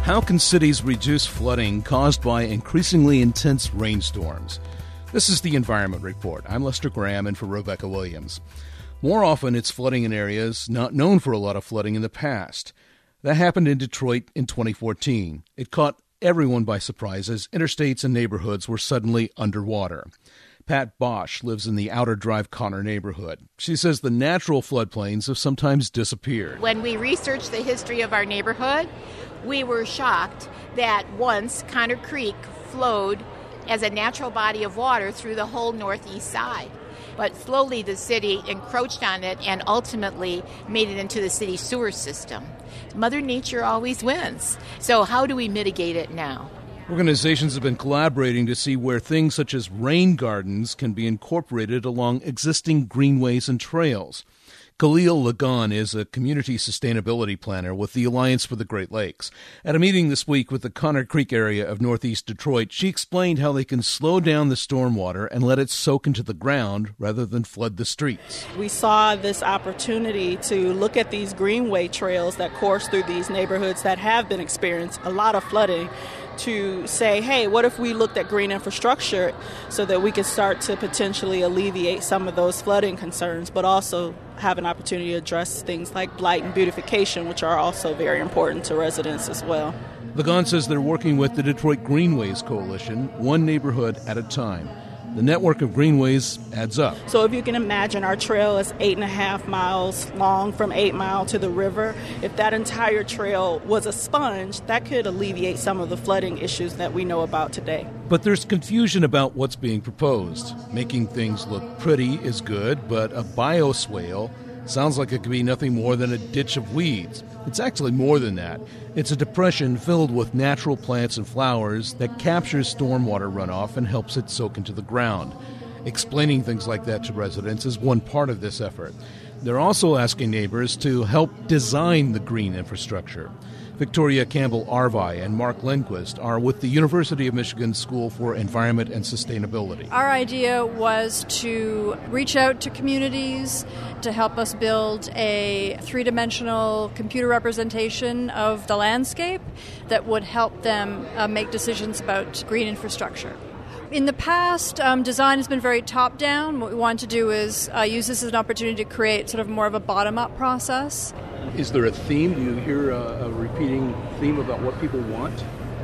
How can cities reduce flooding caused by increasingly intense rainstorms? This is the Environment Report. I'm Lester Graham in for Rebecca Williams. More often, it's flooding in areas not known for a lot of flooding in the past. That happened in Detroit in 2014. It caught everyone by surprise as interstates and neighborhoods were suddenly underwater. Pat Bosch lives in the Outer Drive Connor neighborhood. She says the natural floodplains have sometimes disappeared. When we researched the history of our neighborhood, we were shocked that once Connor Creek flowed as a natural body of water through the whole northeast side. But slowly the city encroached on it and ultimately made it into the city sewer system. Mother Nature always wins. So how do we mitigate it now? Organizations have been collaborating to see where things such as rain gardens can be incorporated along existing greenways and trails. Khalil Lagan is a community sustainability planner with the Alliance for the Great Lakes. At a meeting this week with the Connor Creek area of northeast Detroit, she explained how they can slow down the stormwater and let it soak into the ground rather than flood the streets. We saw this opportunity to look at these greenway trails that course through these neighborhoods that have been experiencing a lot of flooding, to say, hey, what if we looked at green infrastructure so that we could start to potentially alleviate some of those flooding concerns, but also have an opportunity to address things like blight and beautification, which are also very important to residents as well. Lagan says they're working with the Detroit Greenways Coalition, one neighborhood at a time. The network of greenways adds up. So if you can imagine, our trail is 8.5 miles long from 8 Mile to the river. If that entire trail was a sponge, that could alleviate some of the flooding issues that we know about today. But there's confusion about what's being proposed. Making things look pretty is good, but a bioswale sounds like it could be nothing more than a ditch of weeds. It's actually more than that. It's a depression filled with natural plants and flowers that captures stormwater runoff and helps it soak into the ground. Explaining things like that to residents is one part of this effort. They're also asking neighbors to help design the green infrastructure. Victoria Campbell-Arvai and Mark Lindquist are with the University of Michigan School for Environment and Sustainability. Our idea was to reach out to communities to help us build a three-dimensional computer representation of the landscape that would help them make decisions about green infrastructure. In the past, design has been very top-down. What we want to do is use this as an opportunity to create sort of more of a bottom-up process. Is there a theme? Do you hear a repeating theme about what people want?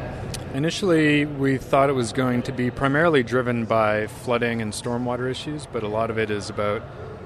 Initially, we thought it was going to be primarily driven by flooding and stormwater issues, but a lot of it is about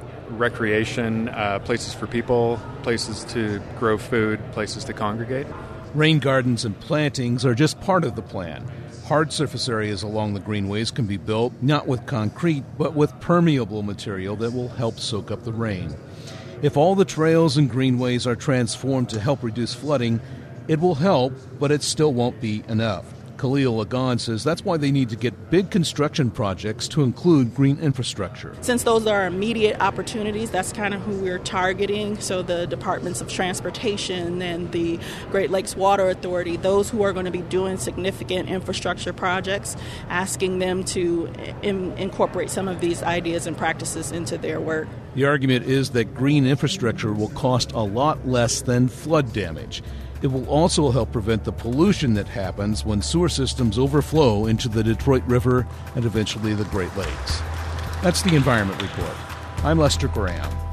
recreation, places for people, places to grow food, places to congregate. Rain gardens and plantings are just part of the plan. Hard surface areas along the greenways can be built, not with concrete, but with permeable material that will help soak up the rain. If all the trails and greenways are transformed to help reduce flooding, it will help, but it still won't be enough. Khalil Lagan says that's why they need to get big construction projects to include green infrastructure. Since those are immediate opportunities, that's kind of who we're targeting. So the Departments of Transportation and the Great Lakes Water Authority, those who are going to be doing significant infrastructure projects, asking them to incorporate some of these ideas and practices into their work. The argument is that green infrastructure will cost a lot less than flood damage. It will also help prevent the pollution that happens when sewer systems overflow into the Detroit River and eventually the Great Lakes. That's the Environment Report. I'm Lester Graham.